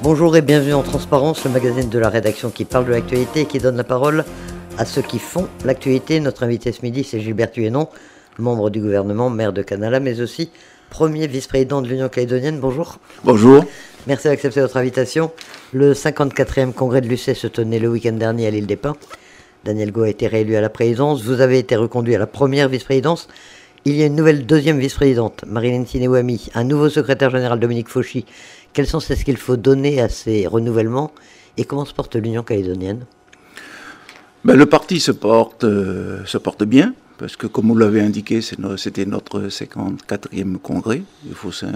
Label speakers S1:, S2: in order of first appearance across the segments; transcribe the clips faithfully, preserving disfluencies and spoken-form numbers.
S1: Bonjour et bienvenue en Transparence, le magazine de la rédaction qui parle de l'actualité et qui donne la parole à ceux qui font l'actualité. Notre invité ce midi, c'est Gilbert Thuénon, membre du gouvernement, maire de Canala, mais aussi premier vice-président de l'Union calédonienne. Bonjour.
S2: Bonjour.
S1: Merci d'accepter notre invitation. Le cinquante-quatrième congrès de l'U C se tenait le week-end dernier à l'Île des Pins. Daniel Gau a été réélu à la présidence. Vous avez été reconduit à la première vice-présidence. Il y a une nouvelle deuxième vice-présidente, Marilyn Tinewami, un nouveau secrétaire général, Dominique Fauchy. Quel sens est-ce qu'il faut donner à ces renouvellements et comment se porte l'Union calédonienne?
S2: Ben, le parti se porte, euh, se porte bien, parce que comme vous l'avez indiqué, c'est no, c'était notre cinquante-quatrième congrès. Il faut, euh,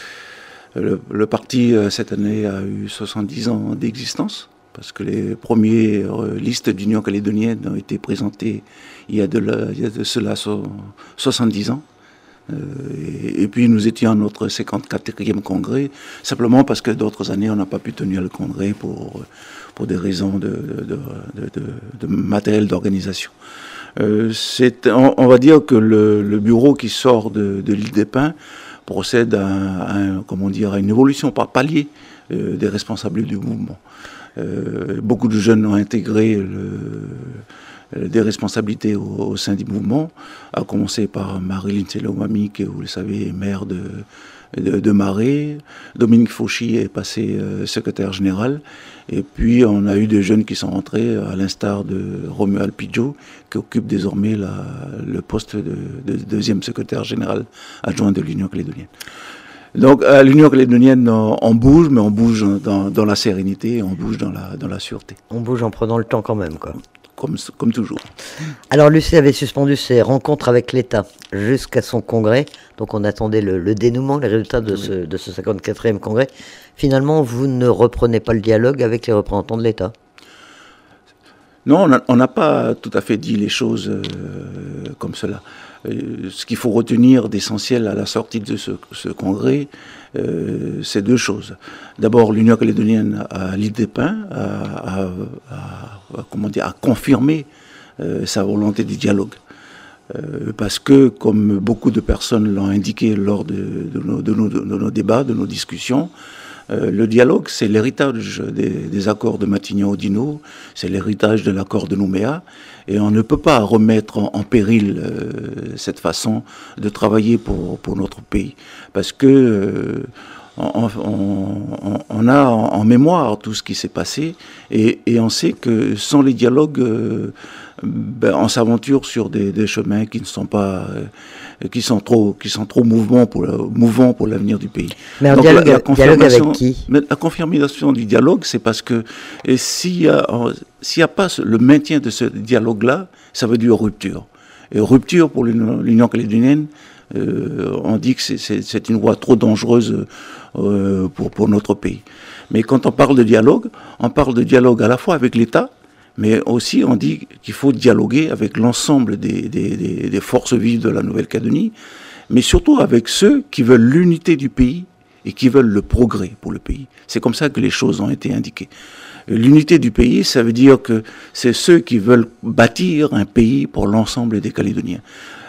S2: le, le parti, euh, cette année, a eu soixante-dix ans d'existence, parce que les premières euh, listes d'Union calédonienne ont été présentées il y a de, la, il y a de cela so, soixante-dix ans. Euh, et, et puis nous étions à notre cinquante-quatrième congrès, simplement parce que d'autres années on n'a pas pu tenir le congrès pour, pour des raisons de, de, de, de, de matériel d'organisation. Euh, c'est, on, on va dire que le, le bureau qui sort de, de l'Île des Pins procède à, à, un, comment dire, à une évolution par palier euh, des responsables du mouvement. Euh, beaucoup de jeunes ont intégré le des responsabilités au, au sein du mouvement, à commencer par Marilyn Tinewami, qui, vous le savez, est maire de, de, de Marais. Dominique Fauchy est passé euh, secrétaire général. Et puis, on a eu des jeunes qui sont rentrés, à l'instar de Romuald Pidgeot, qui occupe désormais la, le poste de, de deuxième secrétaire général adjoint de l'Union calédonienne. Donc, à l'Union calédonienne, on, on bouge, mais on bouge dans, dans la sérénité, on bouge dans la, dans la sûreté.
S1: On bouge en prenant le temps quand même, quoi.
S2: Comme, comme toujours.
S1: Alors l'U C avait suspendu ses rencontres avec l'État jusqu'à son congrès, donc on attendait le, le dénouement, les résultats de, oui. ce, de ce cinquante-quatrième congrès. Finalement, vous ne reprenez pas le dialogue avec les représentants de l'État?
S2: Non, on n'a pas tout à fait dit les choses euh, comme cela. Euh, ce qu'il faut retenir d'essentiel à la sortie de ce, ce congrès, euh, c'est deux choses. D'abord, l'Union calédonienne à l'Île des Pins a, a, a, a, comment dire, a confirmé euh, sa volonté du dialogue. Euh, parce que, comme beaucoup de personnes l'ont indiqué lors de, de, nos, de, nos, de nos débats, de nos discussions, Euh, le dialogue, c'est l'héritage des, des accords de Matignon-Oudinot, c'est l'héritage de l'accord de Nouméa, et on ne peut pas remettre en, en péril euh, cette façon de travailler pour, pour notre pays, parce que euh, on, on, on a en, en mémoire tout ce qui s'est passé, et, et on sait que sans les dialogues, euh, ben, on s'aventure sur des, des chemins qui ne sont pas... Euh, qui sont trop, qui sont trop mouvants pour, mouvants pour l'avenir du pays.
S1: Mais un dialogue, la, la dialogue avec qui?
S2: Mais la confirmation du dialogue, c'est parce que s'il n'y a, s'il y a pas le maintien de ce dialogue-là, ça veut dire rupture. Et rupture pour l'Union calédonienne, euh, on dit que c'est, c'est, c'est une voie trop dangereuse euh, pour, pour notre pays. Mais quand on parle de dialogue, on parle de dialogue à la fois avec l'État, mais aussi on dit qu'il faut dialoguer avec l'ensemble des, des, des, des forces vives de la Nouvelle-Calédonie, mais surtout avec ceux qui veulent l'unité du pays et qui veulent le progrès pour le pays. C'est comme ça que les choses ont été indiquées. L'unité du pays, ça veut dire que c'est ceux qui veulent bâtir un pays pour l'ensemble des Calédoniens.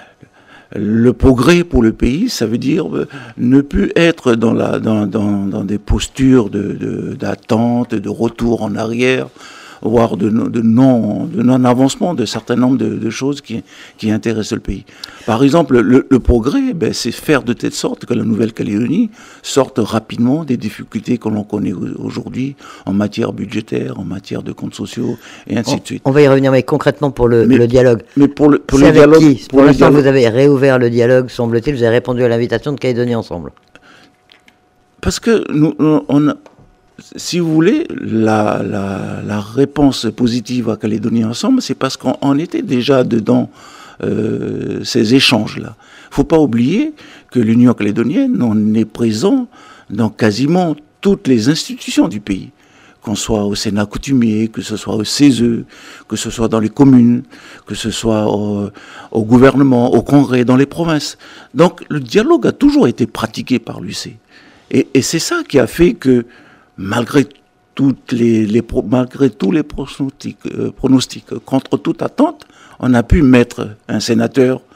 S2: Le progrès pour le pays, ça veut dire ne plus être dans, la, dans, dans, dans des postures de, de, d'attente, de retour en arrière, voire de, de, non, de non-avancement de certains nombres de, de choses qui, qui intéressent le pays. Par exemple, le, le progrès, ben, c'est faire de telle sorte que la Nouvelle-Calédonie sorte rapidement des difficultés que l'on connaît aujourd'hui en matière budgétaire, en matière de comptes sociaux, et ainsi
S1: on,
S2: de suite.
S1: On va y revenir, mais concrètement pour le, mais, le dialogue.
S2: Mais pour le, pour
S1: c'est
S2: le
S1: avec
S2: dialogue...
S1: qui Pour,
S2: pour
S1: l'instant,
S2: dialogue,
S1: vous avez réouvert le dialogue, semble-t-il, vous avez répondu à l'invitation de Calédonie Ensemble.
S2: Parce que nous, on a... Si vous voulez, la, la, la réponse positive à Calédonie Ensemble, c'est parce qu'on était déjà dedans euh, ces échanges-là. Il ne faut pas oublier que l'Union calédonienne, on est présent dans quasiment toutes les institutions du pays, qu'on soit au Sénat coutumier, que ce soit au C E S E, que ce soit dans les communes, que ce soit au, au gouvernement, au congrès, dans les provinces. Donc le dialogue a toujours été pratiqué par l'U C. Et, et c'est ça qui a fait que Malgré, toutes les, les, malgré tous les pronostics, euh, pronostics, contre toute attente, on a pu mettre un sénateur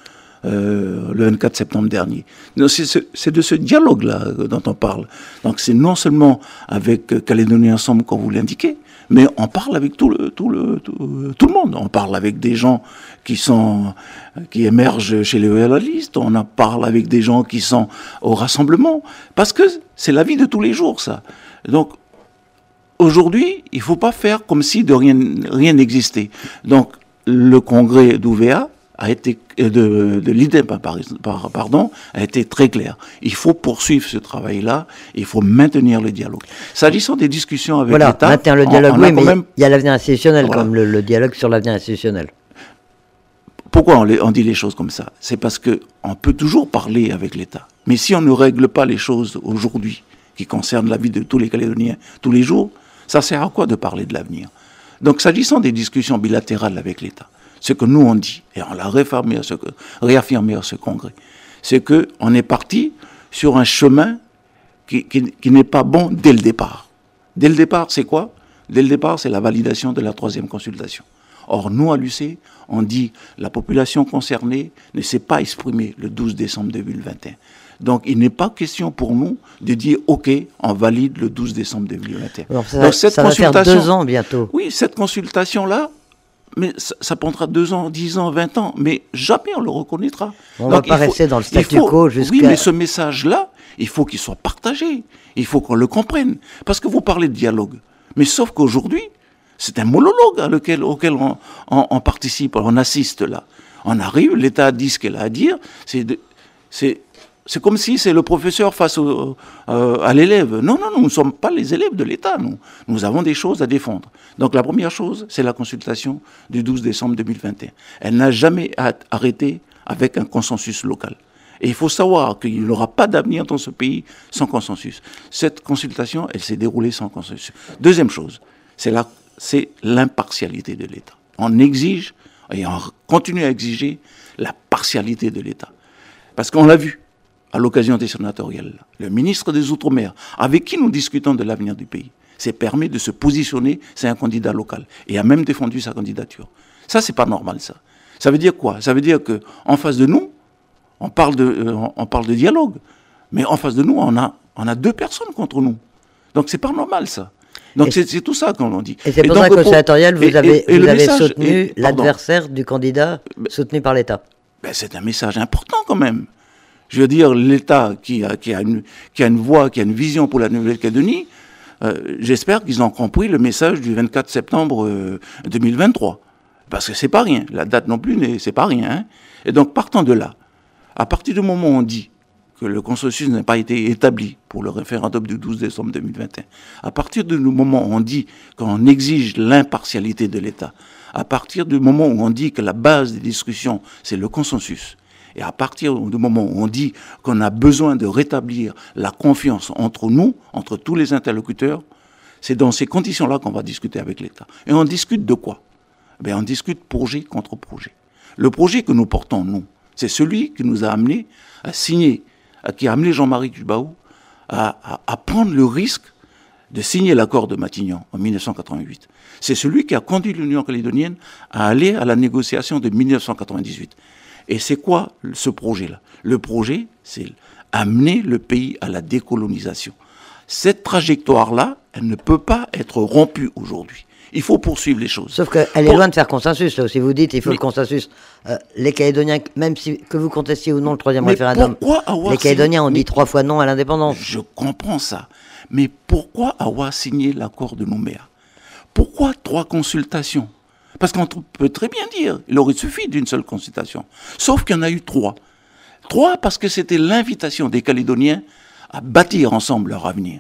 S2: euh, le vingt-quatre septembre dernier. C'est de ce dialogue-là dont on parle. Donc c'est non seulement avec Calédonie Ensemble, comme vous l'indiquez, mais on parle avec tout le, tout, le, tout, tout le monde. On parle avec des gens qui, sont, qui émergent chez les réalistes, on en parle avec des gens qui sont au rassemblement, parce que c'est la vie de tous les jours, ça. Donc, aujourd'hui, il ne faut pas faire comme si de rien, rien n'existait. Donc, le congrès d'O V A a été, de, de l'I D E M, pardon, a été très clair. Il faut poursuivre ce travail-là, il faut maintenir le dialogue. S'agissant des discussions avec
S1: voilà,
S2: l'État...
S1: maintenir le dialogue, on, on oui, mais
S2: même...
S1: il y a l'avenir institutionnel,
S2: voilà.
S1: comme le, le dialogue sur l'avenir institutionnel.
S2: Pourquoi on, les, on dit les choses comme ça? C'est parce qu'on peut toujours parler avec l'État. Mais si on ne règle pas les choses aujourd'hui, qui concernent la vie de tous les Calédoniens tous les jours, ça sert à quoi de parler de l'avenir? Donc, s'agissant des discussions bilatérales avec l'État, ce que nous on dit, et on l'a réaffirmé à ce, réaffirmé à ce congrès, c'est qu'on est parti sur un chemin qui, qui, qui n'est pas bon dès le départ. Dès le départ, c'est quoi? Dès le départ, c'est la validation de la troisième consultation. Or, nous, à l'U C, on dit la population concernée ne s'est pas exprimée le douze décembre deux mille vingt et un. Donc, il n'est pas question pour nous de dire « Ok, on valide le douze décembre deux mille vingt et un ».
S1: Alors, ça, Donc, cette ça consultation, va faire deux ans bientôt.
S2: Oui, cette consultation-là, mais ça, ça prendra deux ans, dix ans, vingt ans, mais jamais on le reconnaîtra.
S1: On ne va pas faut, rester dans le statu quo jusqu'à...
S2: Oui, mais ce message-là, il faut qu'il soit partagé. Il faut qu'on le comprenne. Parce que vous parlez de dialogue. Mais sauf qu'aujourd'hui, c'est un monologue hein, lequel, auquel on, on, on participe, on assiste là. On arrive, l'État dit ce qu'elle a à dire, c'est... C'est comme si c'est le professeur face au, euh, à l'élève. Non, non, nous ne sommes pas les élèves de l'État, nous. Nous avons des choses à défendre. Donc la première chose, c'est la consultation du douze décembre deux mille vingt et un. Elle n'a jamais arrêté avec un consensus local. Et il faut savoir qu'il n'y aura pas d'avenir dans ce pays sans consensus. Cette consultation, elle s'est déroulée sans consensus. Deuxième chose, c'est la, c'est l'impartialité de l'État. On exige, et on continue à exiger, la partialité de l'État. Parce qu'on l'a vu. À l'occasion des sénatoriales, le ministre des Outre-mer, avec qui nous discutons de l'avenir du pays, s'est permis de se positionner, c'est un candidat local, et a même défendu sa candidature. Ça, c'est pas normal, ça. Ça veut dire quoi? Ça veut dire qu'en face de nous, on parle de, euh, on parle de dialogue, mais en face de nous, on a, on a deux personnes contre nous. Donc, c'est pas normal, ça. Donc, c'est tout ça qu'on dit.
S1: Et c'est pour ça qu'au sénatorial, vous avez, et, et vous avez message, soutenu l'adversaire du candidat soutenu par l'État.
S2: Ben, c'est un message important, quand même. Je veux dire, l'État qui a, qui, a une, qui a une voix, qui a une vision pour la Nouvelle-Calédonie, euh, j'espère qu'ils ont compris le message du vingt-quatre septembre euh, deux mille vingt-trois. Parce que c'est pas rien. La date non plus, c'est pas rien. Hein. Et donc, partant de là, à partir du moment où on dit que le consensus n'a pas été établi pour le référendum du douze décembre deux mille vingt et un, à partir du moment où on dit qu'on exige l'impartialité de l'État, à partir du moment où on dit que la base des discussions, c'est le consensus, et à partir du moment où on dit qu'on a besoin de rétablir la confiance entre nous, entre tous les interlocuteurs, c'est dans ces conditions-là qu'on va discuter avec l'État. Et on discute de quoi? Ben, on discute projet contre projet. Le projet que nous portons, nous, c'est celui qui nous a amené à signer, qui a amené Jean-Marie Tjibaou à, à, à prendre le risque de signer l'accord de Matignon en mille neuf cent quatre-vingt-huit. C'est celui qui a conduit l'Union calédonienne à aller à la négociation de mille neuf cent quatre-vingt-dix-huit. Et c'est quoi ce projet-là? Le projet, c'est amener le pays à la décolonisation. Cette trajectoire-là, elle ne peut pas être rompue aujourd'hui. Il faut poursuivre les choses.
S1: Sauf qu'elle est
S2: Pour...
S1: loin de faire consensus. Là aussi, vous dites il faut Mais... le consensus. Euh, les Calédoniens, même si, que vous contestiez ou non le troisième Mais référendum, les Calédoniens ont dit trois fois non à l'indépendance.
S2: Je comprends ça. Mais pourquoi avoir signé l'accord de Nouméa? Pourquoi trois consultations? Parce qu'on peut très bien dire, il aurait suffi d'une seule consultation. Sauf qu'il y en a eu trois. Trois parce que c'était l'invitation des Calédoniens à bâtir ensemble leur avenir.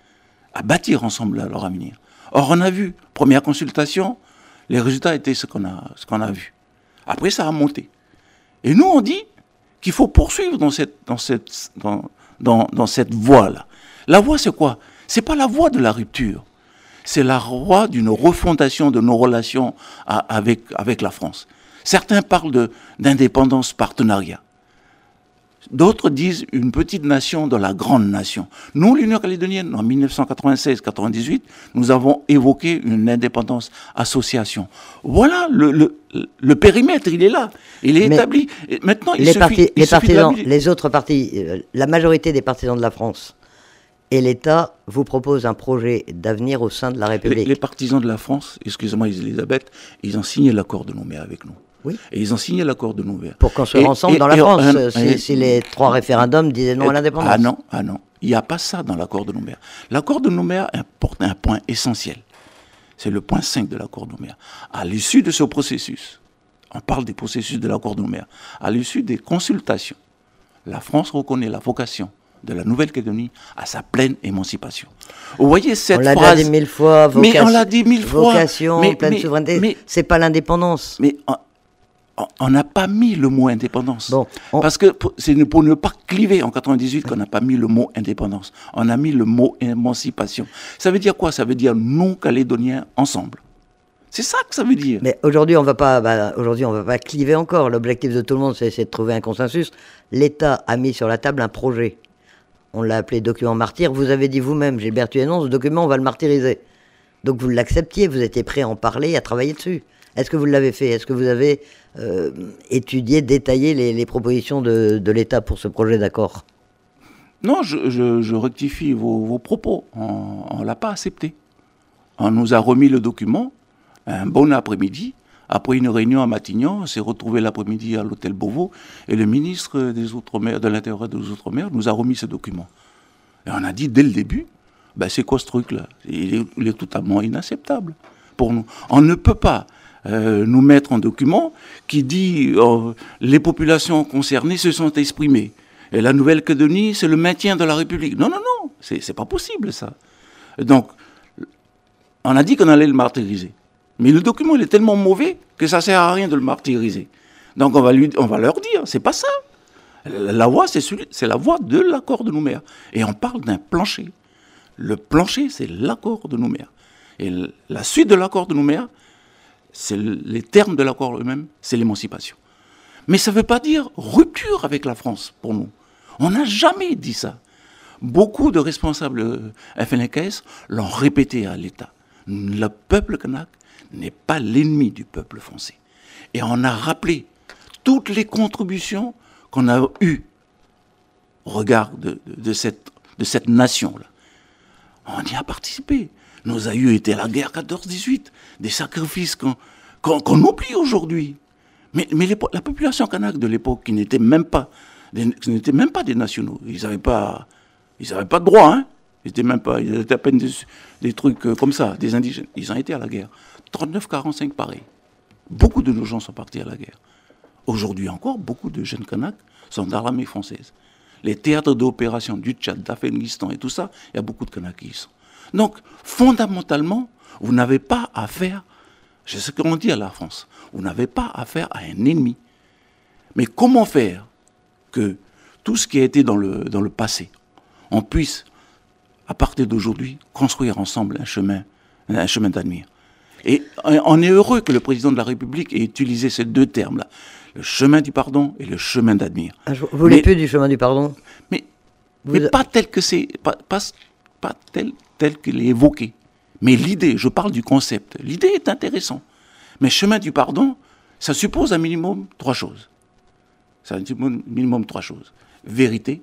S2: À bâtir ensemble leur avenir. Or, on a vu, première consultation, les résultats étaient ce qu'on a, ce qu'on a vu. Après, ça a monté. Et nous, on dit qu'il faut poursuivre dans cette, dans cette, dans, dans, dans cette voie-là. La voie, c'est quoi? C'est pas la voie de la rupture. C'est la voie d'une refondation de nos relations à, avec, avec la France. Certains parlent de, d'indépendance partenariat. D'autres disent une petite nation dans la grande nation. Nous, l'Union calédonienne, en mille neuf cent quatre-vingt-seize quatre-vingt-dix-huit, nous avons évoqué une indépendance association. Voilà, le, le, le périmètre, il est là. Il est Mais établi. Et maintenant, il
S1: les,
S2: suffit,
S1: partis,
S2: il
S1: les,
S2: suffit
S1: partisans, les autres partis, euh, la majorité des partisans de la France et l'État vous proposent un projet d'avenir au sein de la République.
S2: Les, les partisans de la France, excusez-moi Elisabeth, ils ont signé l'accord de Nouméa avec nous. Oui. Et ils ont signé l'accord de Nouméa.
S1: Pour construire et, ensemble et, dans la et, France, et, si, et, si les trois référendums disaient non à l'indépendance.
S2: Ah non, ah non, il n'y a pas ça dans l'accord de Nouméa. L'accord de Nouméa importe un point essentiel. C'est le point cinq de l'accord de Nouméa. À l'issue de ce processus, on parle des processus de l'accord de Nouméa, à l'issue des consultations, la France reconnaît la vocation de la Nouvelle-Calédonie à sa pleine émancipation. Vous voyez cette
S1: on
S2: phrase...
S1: On l'a dit mille fois, vocation,
S2: mais on l'a dit mille fois.
S1: Vocation,
S2: mais,
S1: pleine
S2: mais,
S1: souveraineté, c'est pas l'indépendance.
S2: Mais on n'a pas mis le mot indépendance.
S1: Bon, on...
S2: Parce que c'est pour ne pas cliver en quatre-vingt-dix-huit qu'on n'a pas mis le mot indépendance. On a mis le mot émancipation. Ça veut dire quoi? Ça veut dire nous, Calédoniens, ensemble. C'est ça que ça veut dire.
S1: Mais aujourd'hui, on va pas, bah, aujourd'hui, on va pas cliver encore. L'objectif de tout le monde, c'est, c'est de trouver un consensus. L'État a mis sur la table un projet. On l'a appelé document martyr. Vous avez dit vous-même, Gilbert Thuénon, ce document, on va le martyriser. Donc vous l'acceptiez, vous étiez prêt à en parler et à travailler dessus. Est-ce que vous l'avez fait? Est-ce que vous avez euh, étudié, détaillé les, les propositions de, de l'État pour ce projet d'accord?
S2: Non, je, je, je rectifie vos, vos propos. On ne l'a pas accepté. On nous a remis le document un bon après-midi. Après une réunion à Matignon, on s'est retrouvé l'après-midi à l'hôtel Beauvau et le ministre des Outre-mer, de l'Intérieur des Outre-mer nous a remis ce document. Et on a dit dès le début, ben c'est quoi ce truc-là? Il est, il est totalement inacceptable pour nous. On ne peut pas Euh, nous mettre un document qui dit euh, les populations concernées se sont exprimées. Et la Nouvelle-Calédonie, c'est le maintien de la République. Non, non, non, c'est, c'est pas possible ça. Donc, on a dit qu'on allait le martyriser. Mais le document, il est tellement mauvais que ça sert à rien de le martyriser. Donc, on va, lui, on va leur dire, c'est pas ça. La voie, c'est, celui, c'est la voie de l'accord de Nouméa. Et on parle d'un plancher. Le plancher, c'est l'accord de Nouméa. Et la suite de l'accord de Nouméa, c'est les termes de l'accord eux-mêmes, c'est l'émancipation. Mais ça ne veut pas dire rupture avec la France, pour nous. On n'a jamais dit ça. Beaucoup de responsables F N K S l'ont répété à l'État. Le peuple kanak n'est pas l'ennemi du peuple français. Et on a rappelé toutes les contributions qu'on a eues au regard de, de, de, cette, de cette nation-là. On y a participé. Nos aïeux étaient à la guerre quatorze dix-huit, des sacrifices qu'on, qu'on, qu'on oublie aujourd'hui. Mais, mais les, la population kanak de l'époque, qui n'était même pas des, qui n'étaient même pas des nationaux, ils n'avaient pas, ils n'avaient pas de droit, hein. Ils étaient même pas, ils étaient à peine des, des trucs comme ça, des indigènes. Ils ont été à la guerre. trente-neuf quarante-cinq, pareil. Beaucoup de nos gens sont partis à la guerre. Aujourd'hui encore, beaucoup de jeunes kanaks sont dans l'armée française. Les théâtres d'opération du Tchad, d'Afghanistan et tout ça, il y a beaucoup de kanaks qui y sont. Donc, fondamentalement, vous n'avez pas affaire, c'est ce qu'on dit à la France, vous n'avez pas affaire à un ennemi. Mais comment faire que tout ce qui a été dans le, dans le passé, on puisse, à partir d'aujourd'hui, construire ensemble un chemin, un chemin d'avenir. Et on est heureux que le président de la République ait utilisé ces deux termes-là, le chemin du pardon et le chemin d'avenir.
S1: Ah, vous voulez mais, plus du chemin du pardon?
S2: Mais, mais a... pas tel que c'est, pas, pas, pas tel, tel qu'il est évoqué. Mais l'idée, je parle du concept, l'idée est intéressante. Mais chemin du pardon, ça suppose un minimum trois choses. Ça suppose un minimum trois choses. Vérité,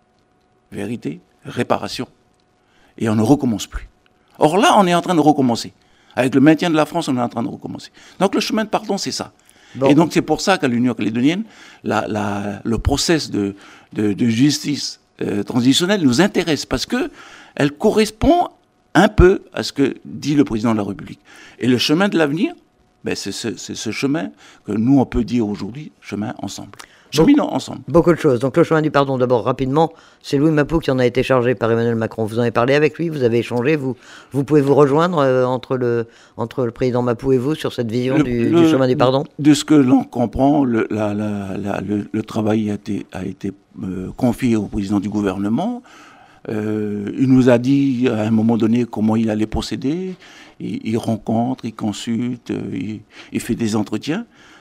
S2: vérité, réparation, et on ne recommence plus. Or là, on est en train de recommencer. Avec le maintien de la France, on est en train de recommencer. Donc le chemin de pardon, c'est ça. Bon. Et donc c'est pour ça qu'à l'Union calédonienne, la, la, le process de, de, de justice euh, transitionnelle nous intéresse, parce qu'elle correspond un peu à ce que dit le président de la République. Et le chemin de l'avenir, ben c'est, ce, c'est ce chemin que nous, on peut dire aujourd'hui, chemin ensemble. Cheminons ensemble.
S1: Beaucoup de choses. Donc le chemin du pardon, d'abord rapidement, c'est Louis Mapou qui en a été chargé par Emmanuel Macron. Vous en avez parlé avec lui, vous avez échangé, vous, vous pouvez vous rejoindre euh, entre, le, entre le président Mapou et vous sur cette vision
S2: le,
S1: du,
S2: le,
S1: du chemin du pardon?
S2: De ce que l'on comprend, le, la, la, la, le, le travail a été, a été euh, confié au président du gouvernement. Euh, il nous a dit à un moment donné comment il allait procéder. Il, il rencontre, il consulte, il, il fait des entretiens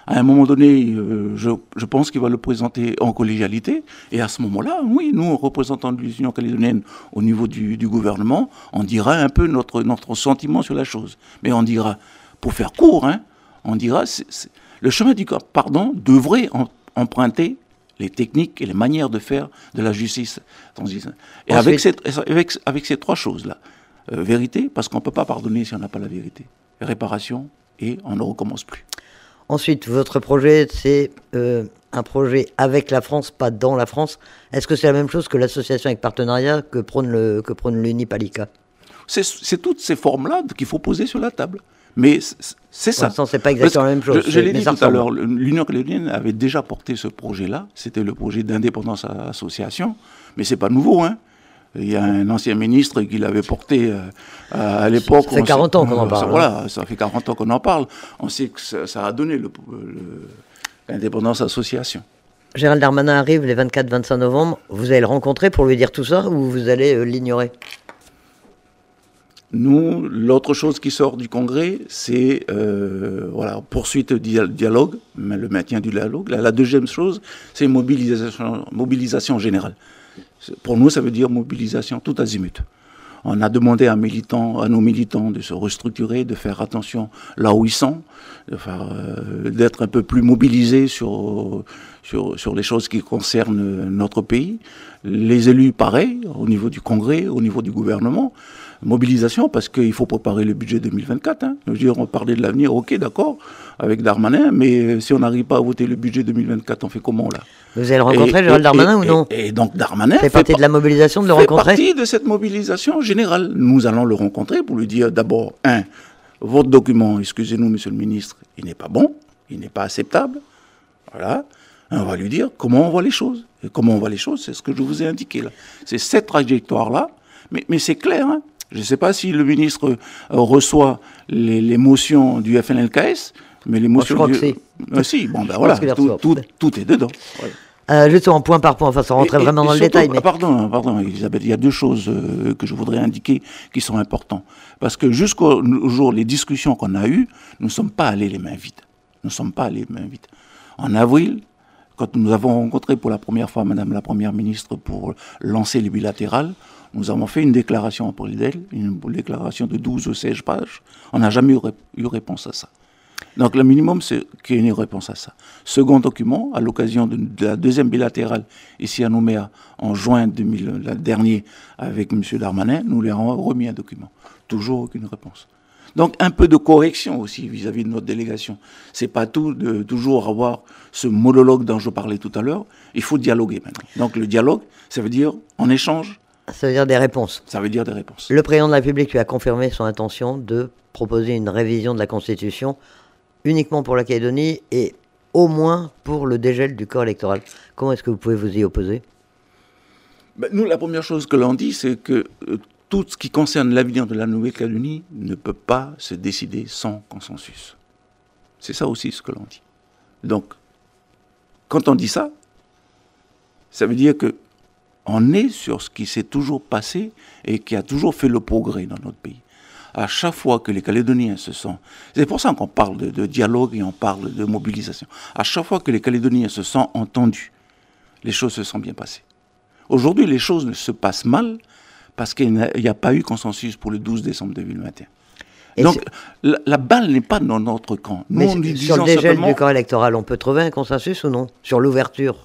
S2: À un moment donné, euh, je, je pense qu'il va le présenter en collégialité. Et à ce moment-là, oui, nous, représentants de l'Union calédonienne au niveau du, du gouvernement, on dira un peu notre, notre sentiment sur la chose. Mais on dira, pour faire court, hein, on dira, c'est, c'est, le chemin du pardon devrait en, emprunter les techniques et les manières de faire de la justice transitoire. Et avec, cette, avec, avec ces trois choses-là, euh, vérité, parce qu'on ne peut pas pardonner si on n'a pas la vérité, réparation, et on ne recommence plus.
S1: Ensuite, votre projet, c'est euh, un projet avec la France, pas dans la France. Est-ce que c'est la même chose que l'association avec partenariat que prône, le, que prône l'Unipalika?
S2: c'est, c'est toutes ces formes-là qu'il faut poser sur la table. Mais c'est ça.
S1: Pour l'instant, c'est pas exactement la même chose.
S2: Je, je l'ai dit tout à l'heure, l'Union calédonienne avait déjà porté ce projet-là. C'était le projet d'indépendance à association. Mais c'est pas nouveau, hein. Il y a un ancien ministre qui l'avait porté euh, à, à l'époque.
S1: Ça fait quarante ans qu'on en parle.
S2: Ça, voilà, ça fait quarante ans qu'on en parle. On sait que ça, ça a donné le, le, l'indépendance association.
S1: Gérald Darmanin arrive les vingt-quatre vingt-cinq novembre. Vous allez le rencontrer pour lui dire tout ça ou vous allez euh, l'ignorer?
S2: Nous, l'autre chose qui sort du Congrès, c'est euh, voilà, poursuite du dialogue, le maintien du dialogue. La, la deuxième chose, c'est mobilisation, mobilisation générale. Pour nous, ça veut dire mobilisation tout azimut. On a demandé à, militants, à nos militants de se restructurer, de faire attention là où ils sont, de faire, euh, d'être un peu plus mobilisés sur, sur, sur les choses qui concernent notre pays. Les élus, pareil, au niveau du Congrès, au niveau du gouvernement. Mobilisation, parce qu'il faut préparer le budget deux mille vingt-quatre. Hein. Je veux dire, on parlait de l'avenir, ok, d'accord, avec Darmanin, mais si on n'arrive pas à voter le budget deux mille vingt-quatre, on fait comment, là?
S1: Vous allez le rencontrer, Gérald Darmanin,
S2: et,
S1: ou non?
S2: et, et donc, Darmanin
S1: fait partie de la mobilisation de le rencontrer?
S2: fait partie de cette mobilisation générale. Nous allons le rencontrer pour lui dire, d'abord, un, votre document, excusez-nous, monsieur le ministre, il n'est pas bon, il n'est pas acceptable. Voilà. On va lui dire comment on voit les choses. Et comment on voit les choses, c'est ce que je vous ai indiqué, là. C'est cette trajectoire-là, mais, mais c'est clair, hein. Je ne sais pas si le ministre euh, reçoit les, les motions du F N L K S, mais les motions
S1: Moi, je
S2: du...
S1: crois que
S2: euh, si, bon ben voilà, tout, tout, tout est dedans. Ouais.
S1: Euh, juste en point par point, enfin sans rentrer et, vraiment et, dans et le surtout, détail. Mais...
S2: Pardon, pardon, Elisabeth, il y a deux choses euh, que je voudrais indiquer qui sont importantes. Parce que jusqu'au jour, les discussions qu'on a eues, nous ne sommes pas allés les mains vides. Nous ne sommes pas allés les mains vides. En avril, quand nous avons rencontré pour la première fois Madame la Première ministre pour lancer les bilatérales, nous avons fait une déclaration auprès d'elle, une déclaration de douze ou seize pages. On n'a jamais eu, ré- eu réponse à ça. Donc le minimum, c'est qu'il y ait une réponse à ça. Second document, à l'occasion de, de la deuxième bilatérale ici à Nouméa, en juin deux mille dernier, avec M. Darmanin, nous lui avons remis un document. Toujours aucune réponse. Donc un peu de correction aussi vis-à-vis de notre délégation. C'est pas tout de toujours avoir ce monologue dont je parlais tout à l'heure. Il faut dialoguer maintenant. Donc le dialogue, ça veut dire en échange.
S1: Ça veut dire des réponses.
S2: Ça veut dire des réponses.
S1: Le président de la République lui a confirmé son intention de proposer une révision de la Constitution uniquement pour la Calédonie et au moins pour le dégel du corps électoral. Comment est-ce que vous pouvez vous y opposer?
S2: Ben, nous, la première chose que l'on dit, c'est que euh, tout ce qui concerne l'avenir de la Nouvelle-Calédonie ne peut pas se décider sans consensus. C'est ça aussi ce que l'on dit. Donc, quand on dit ça, ça veut dire que on est sur ce qui s'est toujours passé et qui a toujours fait le progrès dans notre pays. À chaque fois que les Calédoniens se sont... C'est pour ça qu'on parle de, de dialogue et on parle de mobilisation. À chaque fois que les Calédoniens se sont entendus, les choses se sont bien passées. Aujourd'hui, les choses se passent mal parce qu'il n'y a, a pas eu consensus pour le douze décembre deux mille vingt et un. Et donc, la, la balle n'est pas dans notre camp. Nous,
S1: mais
S2: on
S1: sur, sur le dégel simplement... du corps électoral, on peut trouver un consensus ou non? Sur l'ouverture?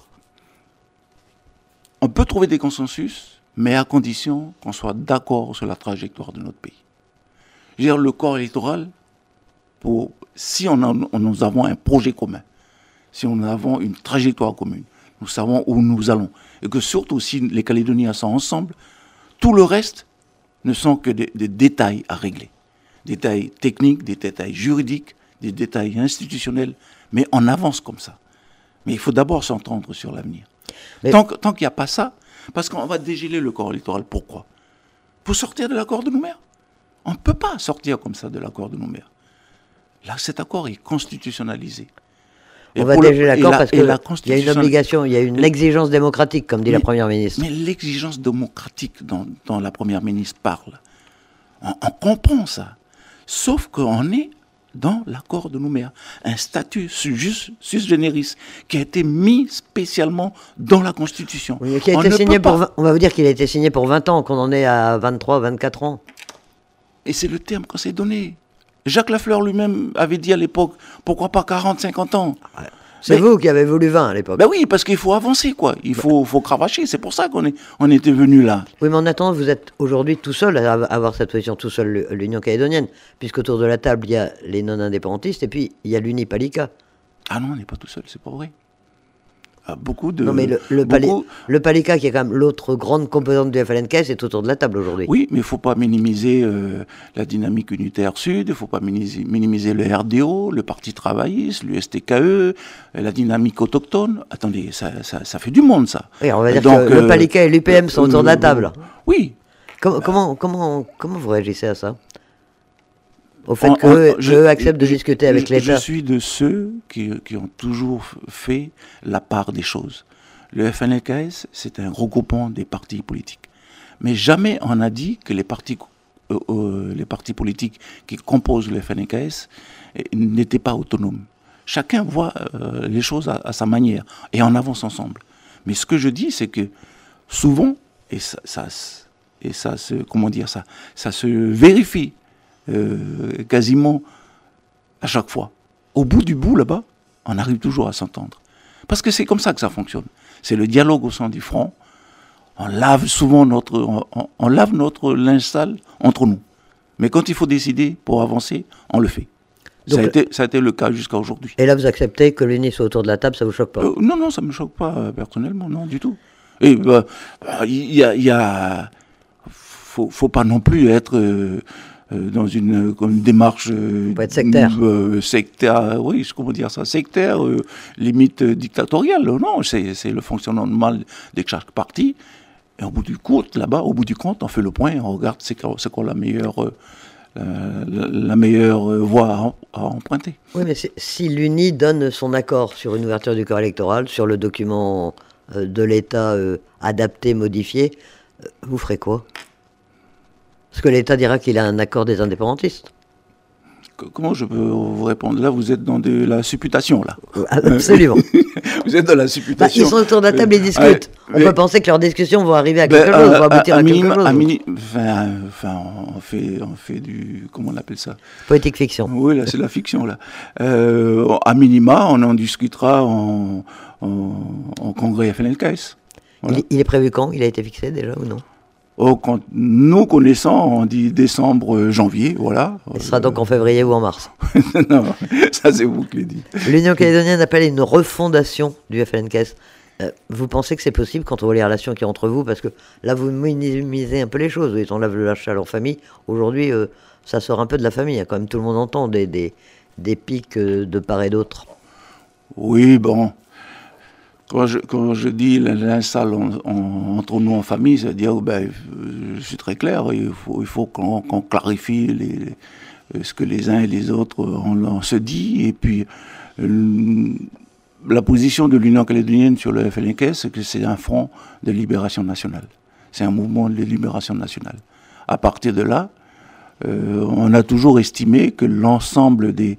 S2: On peut trouver des consensus, mais à condition qu'on soit d'accord sur la trajectoire de notre pays. Je veux dire, le corps électoral, pour, si on a, on, nous avons un projet commun, si nous avons une trajectoire commune, nous savons où nous allons, et que surtout si les Calédoniens sont ensemble, tout le reste ne sont que des, des détails à régler. Des détails techniques, des détails juridiques, des détails institutionnels, mais on avance comme ça. Mais il faut d'abord s'entendre sur l'avenir. Mais... Tant, tant qu'il n'y a pas ça, parce qu'on va dégeler le corps électoral, pourquoi? Pour sortir de l'accord de Nouméa. On ne peut pas sortir comme ça de l'accord de Nouméa. Là, cet accord est constitutionnalisé.
S1: Et on va dégeler l'accord parce qu'il y a une obligation, il y a une exigence démocratique, comme dit
S2: mais,
S1: la Première ministre.
S2: Mais l'exigence démocratique dont, dont la Première ministre parle, on, on comprend ça. Sauf qu'on est dans l'accord de Nouméa. Un statut sus, sus generis qui a été mis spécialement dans la Constitution.
S1: Oui, qui a été signé pour vingt, on va vous dire qu'il a été signé pour vingt ans, qu'on en est à vingt-trois, vingt-quatre ans.
S2: Et c'est le terme qu'on s'est donné. Jacques Lafleur lui-même avait dit à l'époque, pourquoi pas quarante, cinquante ans.
S1: C'est vous qui avez voulu vingt à l'époque.
S2: Ben oui, parce qu'il faut avancer, quoi. Il faut, faut cravacher. C'est pour ça qu'on est, on était venu là.
S1: Oui, mais en attendant, vous êtes aujourd'hui tout seul à avoir cette position, tout seul, l'Union calédonienne, puisqu'autour de la table, il y a les non-indépendantistes et puis il y a l'Unipalika.
S2: Ah non, on n'est pas tout seul, c'est pas vrai. Ah, beaucoup de...
S1: Non, mais le, le, beaucoup... le Palika, qui est quand même l'autre grande composante du F L N K S, est autour de la table aujourd'hui.
S2: Oui, mais il ne faut pas minimiser euh, la dynamique unitaire sud, il ne faut pas minimiser, minimiser le R D O, le Parti travailliste, l'U S T K E, la dynamique autochtone. Attendez, ça, ça, ça fait du monde, ça.
S1: Oui, on va dire Donc, que euh, le Palika et l'U P M sont euh, autour de la table.
S2: Oui.
S1: Com comment, comment, comment vous réagissez à ça ? Au fait qu'eux acceptent de discuter avec l'État.
S2: Je suis de ceux qui, qui ont toujours fait la part des choses. Le F L N K S, c'est un regroupement des partis politiques. Mais jamais on a dit que les partis, euh, euh, les partis politiques qui composent le F L N K S euh, n'étaient pas autonomes. Chacun voit euh, les choses à, à sa manière et on avance ensemble. Mais ce que je dis, c'est que souvent, et ça, ça, et ça se, comment dire ça, ça se vérifie. Euh, quasiment à chaque fois. Au bout du bout, là-bas, on arrive toujours à s'entendre. Parce que c'est comme ça que ça fonctionne. C'est le dialogue au sein du front. On lave souvent notre, on, on, on lave notre linge sale entre nous. Mais quand il faut décider pour avancer, on le fait. Donc, ça, a été, ça a été le cas jusqu'à aujourd'hui.
S1: Et là, vous acceptez que l'Uni soit autour de la table, ça vous choque pas ?
S2: euh, Non, non, ça me choque pas euh, personnellement, non, du tout. Et il bah, y, y a, y a, faut, faut pas non plus être euh, dans une, une démarche euh,
S1: être sectaire.
S2: Euh, sectaire, oui, comment dire ça, sectaire, euh, limite euh, dictatoriale. Non, c'est, c'est le fonctionnement normal de chaque parti. Et au bout du compte, là-bas, au bout du compte, on fait le point, on regarde c'est quoi, c'est quoi la meilleure, euh, la, la meilleure voie à, à emprunter.
S1: Oui, mais si l'Uni donne son accord sur une ouverture du corps électoral, sur le document euh, de l'État euh, adapté, modifié, euh, vous ferez quoi ? Parce que l'État dira qu'il a un accord des indépendantistes.
S2: Comment je peux vous répondre ? Là, vous êtes dans de la supputation, là.
S1: Absolument.
S2: Vous êtes dans la supputation.
S1: Bah, ils sont autour de la table et discutent. Ah, On mais, peut penser que leurs discussions vont arriver à quelque ben, chose,
S2: à,
S1: vont aboutir à, à, minima, à quelque chose.
S2: Mini, enfin, enfin, on fait, on fait du... Comment on appelle ça ?
S1: Poétique fiction.
S2: Oui, là, c'est la fiction, là. Euh, à minima, on en discutera en, en, en congrès F L N K S.
S1: Voilà. Il, il est prévu quand ? Il a été fixé déjà ou non ?
S2: Oh, quand nous connaissons, on dit décembre, janvier, voilà.
S1: Il sera donc en février ou en mars.
S2: Non, ça c'est vous qui le dites.
S1: L'Union calédonienne appelle une refondation du F L N K S. Euh, vous pensez que c'est possible quand on voit les relations qu'il y a entre vous ? Parce que là, vous minimisez un peu les choses. Oui, on lave le linge sale en famille. Aujourd'hui, euh, ça sort un peu de la famille. Hein. Quand même, tout le monde entend des, des, des pics euh, de part et d'autre.
S2: Oui, bon... Quand je, quand je dis l'install entre nous en famille, c'est-à-dire, ben, je suis très clair, il faut, il faut qu'on, qu'on clarifie les, les, ce que les uns et les autres on, on se dit, et puis euh, la position de l'Union calédonienne sur le F L N K S, c'est que c'est un front de libération nationale. C'est un mouvement de libération nationale. À partir de là, euh, on a toujours estimé que l'ensemble des,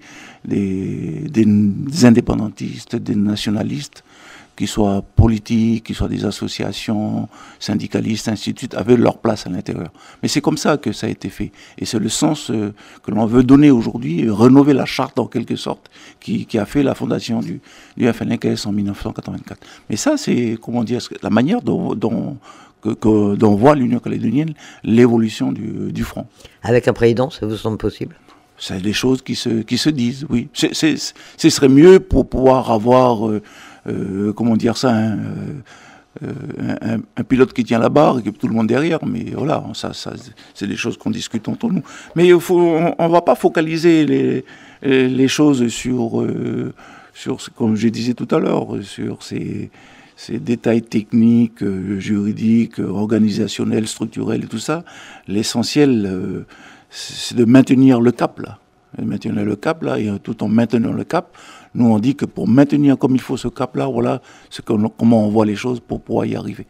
S2: des, des indépendantistes, des nationalistes, qu'ils soient politiques, qu'ils soient des associations, syndicalistes, ainsi de suite, avaient leur place à l'intérieur. Mais c'est comme ça que ça a été fait. Et c'est le sens euh, que l'on veut donner aujourd'hui, rénover la charte en quelque sorte, qui, qui a fait la fondation du, du F L N K S en dix-neuf cent quatre-vingt-quatre. Mais ça, c'est, comment dire, la manière dont, dont, que, que, dont voit l'Union calédonienne l'évolution du, du front. Avec un président, ça vous semble possible ? C'est des choses qui se, qui se disent, oui. C'est, c'est, ce serait mieux pour pouvoir avoir... Euh, Euh, comment dire ça, hein, euh, un, un pilote qui tient la barre et qui tout le monde derrière, mais voilà, ça, ça, c'est des choses qu'on discute entre nous. Mais il faut, on ne va pas focaliser les, les choses sur, euh, sur, comme je disais tout à l'heure, sur ces, ces détails techniques, euh, juridiques, organisationnels, structurels et tout ça. L'essentiel, euh, c'est de maintenir le cap, là. De maintenir le cap, là, et tout en maintenant le cap, nous, on dit que pour maintenir comme il faut ce cap-là, voilà ce que, comment on voit les choses pour pouvoir y arriver.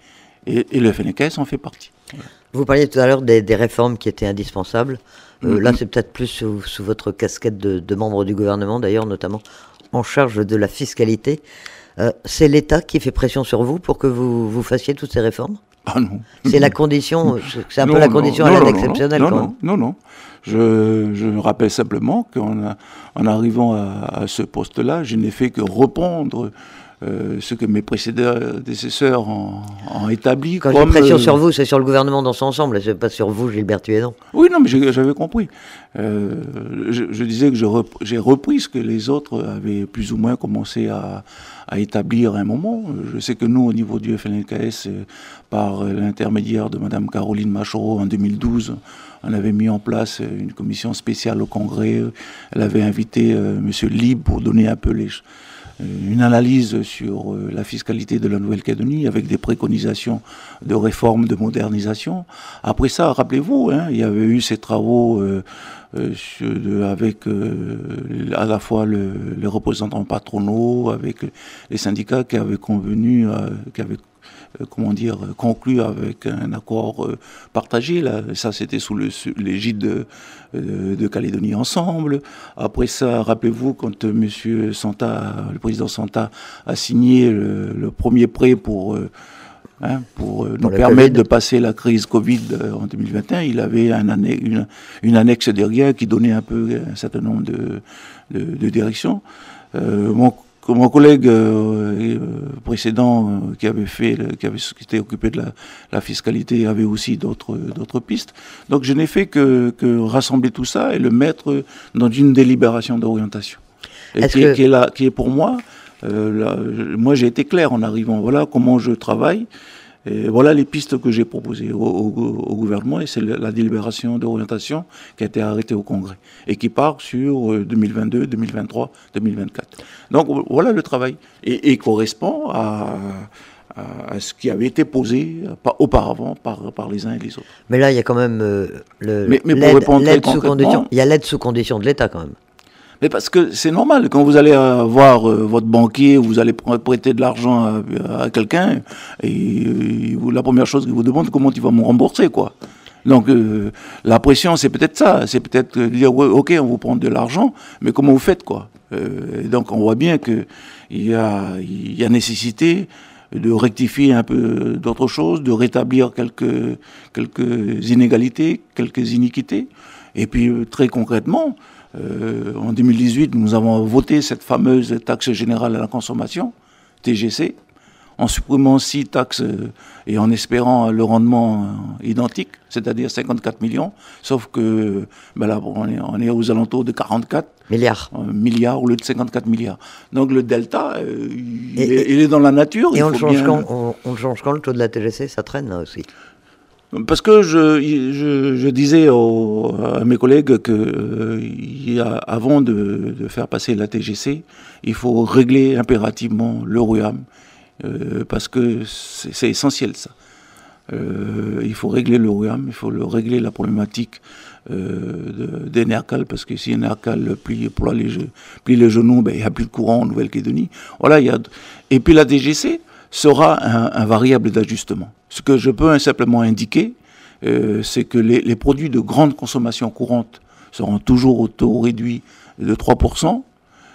S2: Et, et le F N K S en fait partie. Voilà.
S1: Vous parliez tout à l'heure des, des réformes qui étaient indispensables. Euh,
S2: Mm-hmm.
S1: Là, c'est peut-être plus sous, sous votre casquette de, de membre du gouvernement, d'ailleurs, notamment en charge de la fiscalité. Euh, c'est l'État qui fait pression sur vous pour que vous, vous fassiez toutes ces réformes?
S2: Ah non.
S1: C'est la condition, c'est un
S2: non,
S1: peu la
S2: non,
S1: condition
S2: non,
S1: à l'aide
S2: non,
S1: exceptionnelle,
S2: non,
S1: quand
S2: non,
S1: même.
S2: non, non. Je, je rappelle simplement qu'en a, en arrivant à, à ce poste-là, je n'ai fait que répondre euh, ce que mes prédécesseurs ont, ont établi.
S1: Quand
S2: comme,
S1: j'ai pression
S2: euh,
S1: sur vous, c'est sur le gouvernement dans son ensemble, c'est pas sur vous, Gilbert Thuédan.
S2: Oui, non, mais j'avais compris. Euh, je, je disais que j'ai repris ce que les autres avaient plus ou moins commencé à, à établir à un moment. Je sais que nous, au niveau du F N K S, par l'intermédiaire de Mme Caroline Machereau en deux mille douze, on avait mis en place une commission spéciale au Congrès. Elle avait invité euh, M. Libre pour donner un peu les, une analyse sur euh, la fiscalité de la Nouvelle-Calédonie avec des préconisations de réforme, de modernisation. Après ça, rappelez-vous, hein, il y avait eu ces travaux euh, euh, avec euh, à la fois le, les représentants patronaux, avec les syndicats qui avaient convenu, euh, qui avaient comment dire, conclu avec un accord euh, partagé. Là. Ça, c'était sous l'égide de, euh, de Calédonie Ensemble. Après ça, rappelez-vous, quand euh, M. Santa, le président Santa, a signé le, le premier prêt pour, euh, hein, pour, euh, pour nous permettre COVID. de passer la crise Covid euh, en deux mille vingt et un, il avait un annexe, une, une annexe derrière qui donnait un peu un certain nombre de, de, de directions. Euh, mon, Mon collègue euh, précédent euh, qui avait fait, qui avait qui était occupé de la, la fiscalité, avait aussi d'autres d'autres pistes. Donc je n'ai fait que, que rassembler tout ça et le mettre dans une délibération d'orientation. Et qui, que... qui, est là, qui est pour moi, euh, là, moi j'ai été clair en arrivant. Voilà comment je travaille. Et voilà les pistes que j'ai proposées au, au, au gouvernement, et c'est la délibération d'orientation qui a été arrêtée au Congrès et qui part sur deux mille vingt-deux, deux mille vingt-trois, deux mille vingt-quatre. Donc voilà le travail, et, et correspond à, à, à ce qui avait été posé auparavant par, par les uns et les autres.
S1: Mais là, il y a quand même euh, le,
S2: mais, mais pour répondre très
S1: sous condition. Il y a l'aide sous condition de l'État quand même.
S2: Mais parce que c'est normal, quand vous allez voir euh, votre banquier, vous allez prêter de l'argent à, à quelqu'un, et, et la première chose qu'il vous demande, comment tu vas me rembourser, quoi. Donc euh, la pression, c'est peut-être ça, c'est peut-être dire, ouais, ok, on vous prend de l'argent, mais comment vous faites, quoi. euh, et donc on voit bien qu'il y a, il y a nécessité de rectifier un peu d'autres choses, de rétablir quelques, quelques inégalités, quelques iniquités, et puis très concrètement, Euh, en deux mille dix-huit, nous avons voté cette fameuse taxe générale à la consommation, T G C, en supprimant six taxes euh, et en espérant le rendement euh, identique, c'est-à-dire cinquante-quatre millions, sauf que ben là, on est, on est aux alentours de quarante-quatre
S1: milliards.
S2: Euh, milliards au lieu de cinquante-quatre milliards. Donc le delta, euh, il, et, est, il est dans la nature.
S1: Et
S2: il
S1: on,
S2: faut
S1: le change
S2: bien...
S1: quand, on, on le change quand le taux de la T G C, ça traîne là aussi.
S2: Parce que je, je, je disais aux, à mes collègues que euh, il y a, avant de, de faire passer la T G C, il faut régler impérativement le R U A M, euh, parce que c'est essentiel ça. Euh, il faut régler le R U A M, il faut le régler la problématique euh, des NERCAL, parce que si un NERCAL plie, plie, les, plie les genoux, ben, il n'y a plus de courant en Nouvelle-Calédonie. Voilà, il y a... Et puis la T G C sera un, un variable d'ajustement. Ce que je peux simplement indiquer, euh, c'est que les, les produits de grande consommation courante seront toujours au taux réduit de trois pour cent.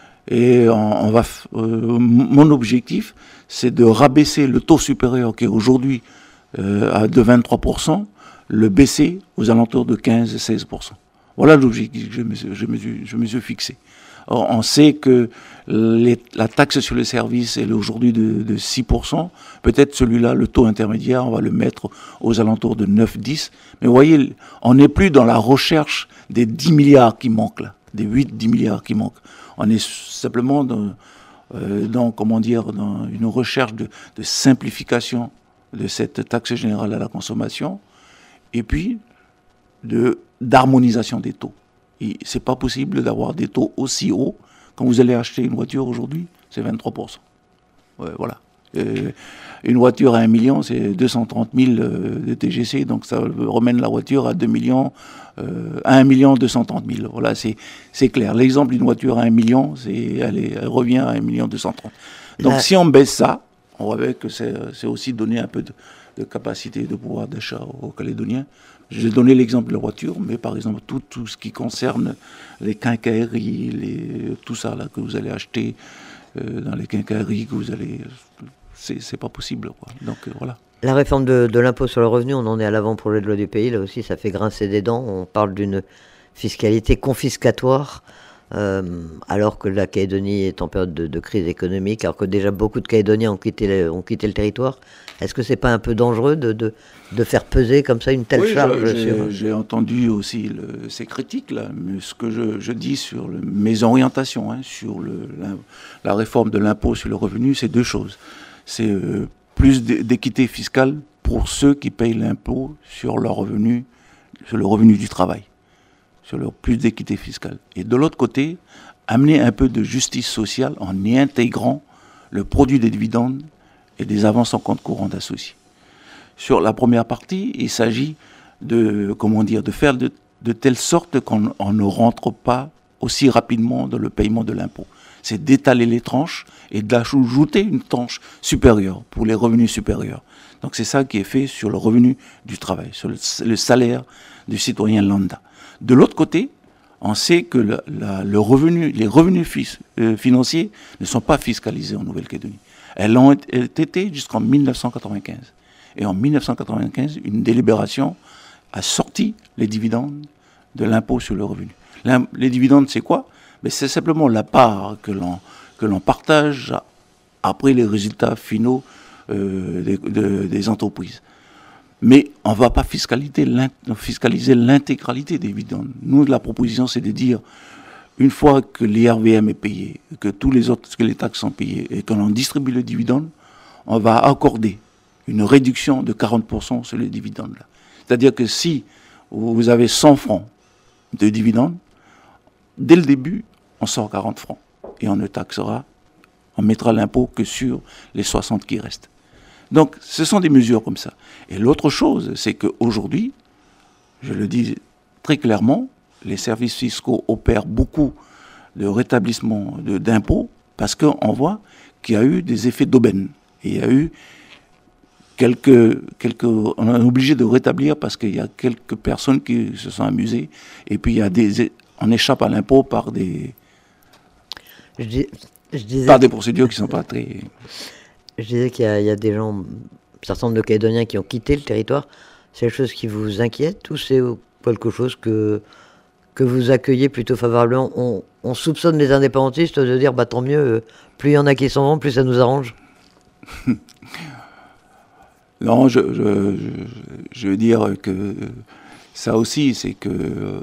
S2: Et on, on va, euh, mon objectif, c'est de rabaisser le taux supérieur qui est aujourd'hui euh, à de vingt-trois pour cent, le baisser aux alentours de quinze à seize pour cent. Voilà l'objectif que je me, je me, je me suis fixé. Or, on sait que les, la taxe sur les services est aujourd'hui de, de six pour cent. Peut-être celui-là, le taux intermédiaire, on va le mettre aux alentours de neuf à dix. Mais vous voyez, on n'est plus dans la recherche des dix milliards qui manquent là, des huit à dix milliards qui manquent. On est simplement dans, euh, dans comment dire, dans une recherche de, de simplification de cette taxe générale à la consommation, et puis de, d'harmonisation des taux. Et c'est pas possible d'avoir des taux aussi hauts. Quand vous allez acheter une voiture aujourd'hui, c'est vingt-trois pour cent. Ouais, voilà. Euh, une voiture à un million, c'est deux cent trente mille euh, de T G C, donc ça remène la voiture à deux millions, euh, à un million deux cent trente mille. Voilà, c'est, c'est clair. L'exemple d'une voiture à un million, c'est, elle, est, elle revient à un million deux cent trente. Donc là, si on baisse ça, On voit bien que c'est, c'est aussi donner un peu de, de capacité de pouvoir d'achat aux Calédoniens. J'ai donné l'exemple de la voiture, mais par exemple, tout, tout ce qui concerne les quincailleries, les, tout ça là que vous allez acheter euh, dans les quincailleries, que vous allez... C'est, c'est pas possible, quoi. Donc euh, voilà.
S1: La réforme de, de l'impôt sur le revenu, on en est à l'avant-projet de loi du pays. Là aussi, ça fait grincer des dents. On parle d'une fiscalité confiscatoire, euh, alors que la Calédonie est en période de, de crise économique, alors que déjà beaucoup de Calédoniens ont quitté le, ont quitté le territoire. Est-ce que c'est pas un peu dangereux de, de, de faire peser comme ça une telle
S2: oui,
S1: charge
S2: j'ai,
S1: sur...
S2: j'ai entendu aussi le, ces critiques, là, mais ce que je, je dis sur le, mes orientations, hein, sur le, la, la réforme de l'impôt sur le revenu, c'est deux choses. C'est euh, plus d'équité fiscale pour ceux qui payent l'impôt sur leur revenu, sur le revenu du travail, sur leur plus d'équité fiscale. Et de l'autre côté, amener un peu de justice sociale en y intégrant le produit des dividendes et des avances en compte courant d'associés. Sur la première partie, il s'agit de, comment dire, de faire de, de telle sorte qu'on on ne rentre pas aussi rapidement dans le paiement de l'impôt. C'est d'étaler les tranches et d'ajouter une tranche supérieure pour les revenus supérieurs. Donc c'est ça qui est fait sur le revenu du travail, sur le, le salaire du citoyen lambda. De l'autre côté, on sait que le, la, le revenu, les revenus fis, euh, financiers ne sont pas fiscalisés en Nouvelle-Calédonie. Elles l'ont été jusqu'en mille neuf cent quatre-vingt-quinze. Et en mille neuf cent quatre-vingt-quinze, une délibération a sorti les dividendes de l'impôt sur le revenu. Les dividendes, c'est quoi? Mais c'est simplement la part que l'on, que l'on partage après les résultats finaux euh, des, de, des entreprises. Mais on ne va pas fiscaliser, fiscaliser l'intégralité des dividendes. Nous, la proposition, c'est de dire, une fois que l'I R V M est payé, que tous les autres, que les taxes sont payées, et que l'on distribue le dividende, on va accorder une réduction de quarante pour cent sur les dividendes. C'est-à-dire que si vous avez cent francs de dividendes, dès le début, on sort quarante francs. Et on ne taxera, on mettra l'impôt que sur les soixante qui restent. Donc, ce sont des mesures comme ça. Et l'autre chose, c'est qu'aujourd'hui, je le dis très clairement, les services fiscaux opèrent beaucoup de rétablissement de, d'impôts parce qu'on voit qu'il y a eu des effets d'aubaine. Et il y a eu quelques, quelques... On est obligé de rétablir parce qu'il y a quelques personnes qui se sont amusées. Et puis, il y a des... On échappe à l'impôt par des...
S1: Je, dis, je disais
S2: par des procédures qui ne sont pas très...
S1: Je disais qu'il y a, il y a des gens, un certain nombre de Calédoniens qui ont quitté le territoire. C'est quelque chose qui vous inquiète ou c'est quelque chose que, que vous accueillez plutôt favorablement? on, on soupçonne les indépendantistes de dire bah, tant mieux, plus il y en a qui s'en vont, plus ça nous arrange.
S2: Non, je, je, je, je veux dire que ça aussi, c'est que euh,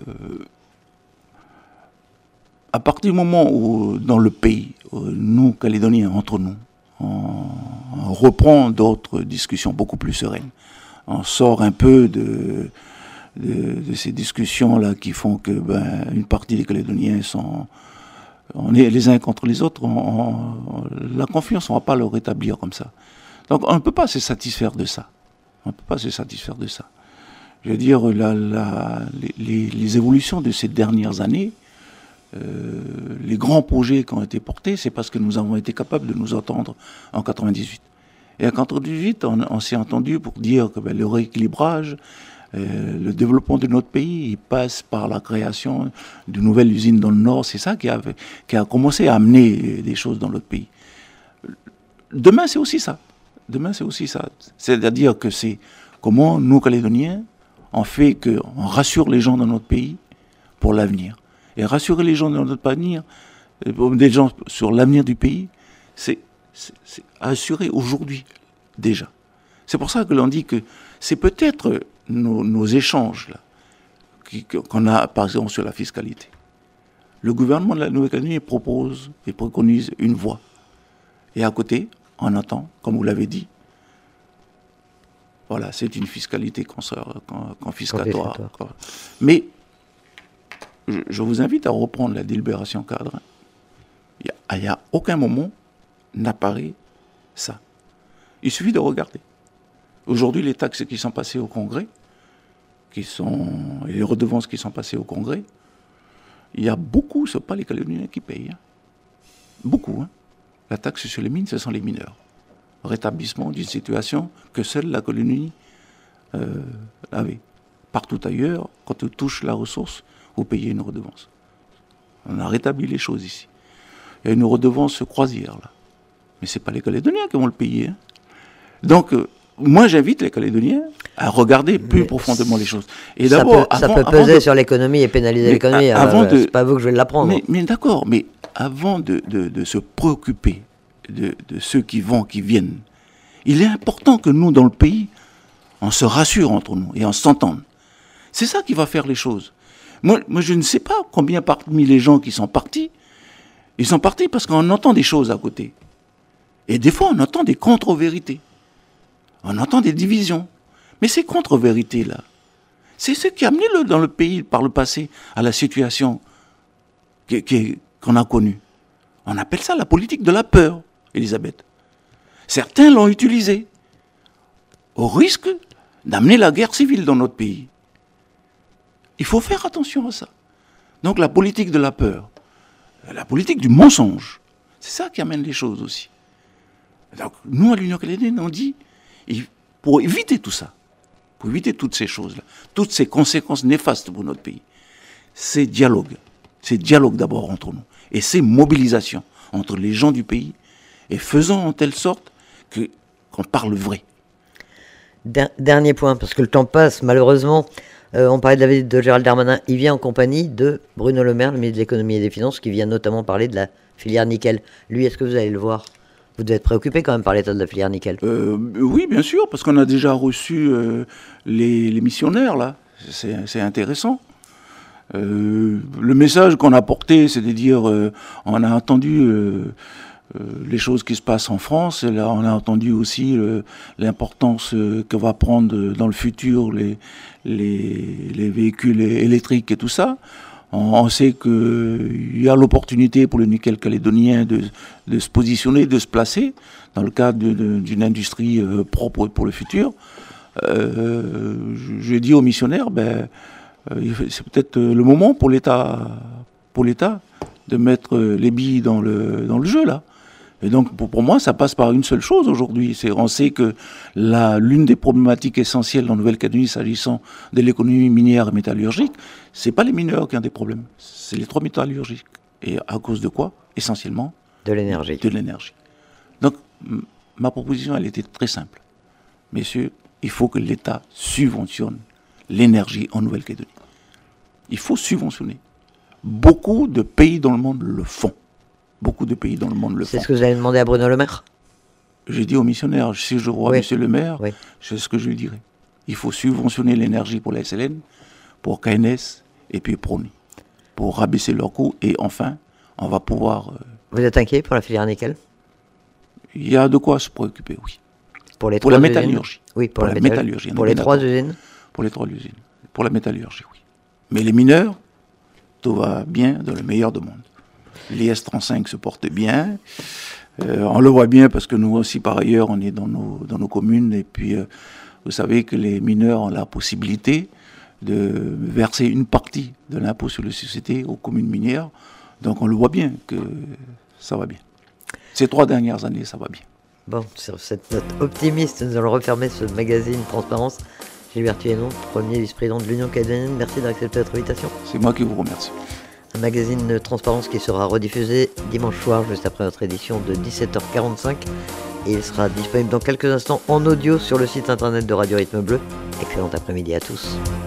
S2: à partir du moment où dans le pays, nous, Calédoniens, entre nous, on, on reprend d'autres discussions beaucoup plus sereines. On sort un peu de, de, de ces discussions-là qui font que ben, une partie des Calédoniens sont... On est les uns contre les autres. On, on, la confiance, on ne va pas le rétablir comme ça. Donc on ne peut pas se satisfaire de ça. On ne peut pas se satisfaire de ça. Je veux dire, la, la, les, les évolutions de ces dernières années, Euh, les grands projets qui ont été portés, c'est parce que nous avons été capables de nous entendre en quatre-vingt-dix-huit. Et en quatre-vingt-dix-huit, on, on s'est entendu pour dire que ben, le rééquilibrage, euh, le développement de notre pays, il passe par la création de nouvelles usines dans le Nord. C'est ça qui a, qui a commencé à amener des choses dans notre pays. Demain, c'est aussi ça. Demain, c'est aussi ça. C'est-à-dire que c'est comment nous, Calédoniens, on fait qu'on rassure les gens dans notre pays pour l'avenir. Et rassurer les gens dans notre avenir, des gens sur l'avenir du pays, c'est, c'est, c'est assurer aujourd'hui, déjà. C'est pour ça que l'on dit que c'est peut-être nos, nos échanges là, qui, qu'on a, par exemple, sur la fiscalité. Le gouvernement de la Nouvelle-Calédonie propose et préconise une voie. Et à côté, on entend, comme vous l'avez dit, voilà, c'est une fiscalité confiscatoire. Mais Je, je vous invite à reprendre la délibération cadre. Il n'y a, a aucun moment n'apparaît ça. Il suffit de regarder. Aujourd'hui, les taxes qui sont passées au Congrès, qui sont, et les redevances qui sont passées au Congrès, il y a beaucoup, ce ne sont pas les Calédoniens qui payent. Hein. Beaucoup. Hein. La taxe sur les mines, ce sont les mineurs. rétablissement d'une situation que seule la colonie euh, avait. Partout ailleurs, quand on touche la ressource, vous payez une redevance. On a rétabli les choses ici. Il y a une redevance croisière, là. Mais ce n'est pas les Calédoniens qui vont le payer. Hein. Donc, euh, moi, j'invite les Calédoniens à regarder plus mais profondément les choses.
S1: Et ça peut, ça avant, peut peser de... sur l'économie et pénaliser l'économie.
S2: Euh, de...
S1: C'est pas vous que je vais l'apprendre.
S2: Mais, mais d'accord, mais avant de, de, de se préoccuper de, de ceux qui vont, qui viennent, il est important que nous, dans le pays, on se rassure entre nous et on s'entende. C'est ça qui va faire les choses. Moi, moi, je ne sais pas combien parmi les gens qui sont partis, ils sont partis parce qu'on entend des choses à côté. Et des fois, on entend des contre-vérités. On entend des divisions. Mais ces contre-vérités-là, c'est ce qui a amené le, dans le pays, par le passé, à la situation qui, qui, qu'on a connue. On appelle ça la politique de la peur, Elisabeth. Certains l'ont utilisée au risque d'amener la guerre civile dans notre pays. Il faut faire attention à ça. Donc la politique de la peur, la politique du mensonge, c'est ça qui amène les choses aussi. Donc nous, à l'Union calédonienne, on dit, pour éviter tout ça, pour éviter toutes ces choses-là, toutes ces conséquences néfastes pour notre pays, c'est dialogue. C'est dialogue d'abord entre nous. Et c'est mobilisation entre les gens du pays et faisons en telle sorte que, qu'on parle vrai.
S1: Dernier point, parce que le temps passe, malheureusement. Euh, on parlait de la visite de Gérald Darmanin. Il vient en compagnie de Bruno Le Maire, le ministre de l'économie et des finances, qui vient notamment parler de la filière nickel. Lui, est-ce que vous allez le voir ? Vous devez être préoccupé quand même par l'état de la filière nickel.
S2: Euh, oui, bien sûr, parce qu'on a déjà reçu euh, les, les missionnaires, là. C'est, c'est intéressant. Euh, le message qu'on a porté, c'est de dire, euh, on a entendu euh, euh, les choses qui se passent en France, et là on a entendu aussi euh, l'importance euh, que va prendre dans le futur les, les, les véhicules électriques et tout ça. On, on sait qu'il y a l'opportunité pour le nickel calédonien de, de se positionner, de se placer dans le cadre de, de, d'une industrie euh, propre pour le futur. Euh, je, je dis aux missionnaires, ben, c'est peut-être le moment pour l'État, pour l'État de mettre les billes dans le, dans le jeu, là. Et donc, pour, pour moi, ça passe par une seule chose aujourd'hui. C'est, on sait que la, l'une des problématiques essentielles en Nouvelle-Calédonie, s'agissant de l'économie minière et métallurgique, c'est pas les mineurs qui ont des problèmes, c'est les trois métallurgiques. Et à cause de quoi ? Essentiellement
S1: de l'énergie.
S2: De l'énergie. Donc, m- ma proposition, elle était très simple. Messieurs, il faut que l'État subventionne l'énergie en Nouvelle-Calédonie. Il faut subventionner. Beaucoup de pays dans le monde le font. Beaucoup de pays dans le monde le
S1: c'est
S2: font.
S1: C'est ce que vous allez demander à Bruno Le Maire ?
S2: J'ai dit aux missionnaires, si je vois
S1: oui.
S2: Monsieur Le Maire,
S1: oui.
S2: c'est ce que je lui dirai. Il faut subventionner l'énergie pour la S L N, pour K N S et puis Prony, pour rabaisser leurs coûts. Et enfin, on va pouvoir... Euh,
S1: vous êtes inquiet pour la filière nickel ?
S2: Il y a de quoi se préoccuper, oui.
S1: Pour, les
S2: pour la métallurgie.
S1: Oui, pour,
S2: pour
S1: la,
S2: la
S1: métallurgie. Pour les trois usines.
S2: Pour les trois usines. Pour la métallurgie, oui. Mais les mineurs, tout va bien dans le meilleur du monde. Les S trente-cinq se portent bien. Euh, on le voit bien parce que nous aussi, par ailleurs, on est dans nos, dans nos communes. Et puis, euh, vous savez que les mineurs ont la possibilité de verser une partie de l'impôt sur les sociétés aux communes minières. Donc, on le voit bien que ça va bien. Ces trois dernières années, ça va bien.
S1: Bon, sur cette note optimiste, nous allons refermer ce magazine Transparence. Gilbert Thuénon, premier vice-président de l'Union calédonienne, merci d'accepter notre invitation.
S2: C'est moi qui vous remercie.
S1: Un magazine Transparence qui sera rediffusé dimanche soir, juste après notre édition de dix-sept heures quarante-cinq. Et il sera disponible dans quelques instants en audio sur le site internet de Radio Rythme Bleu. Excellent après-midi à tous.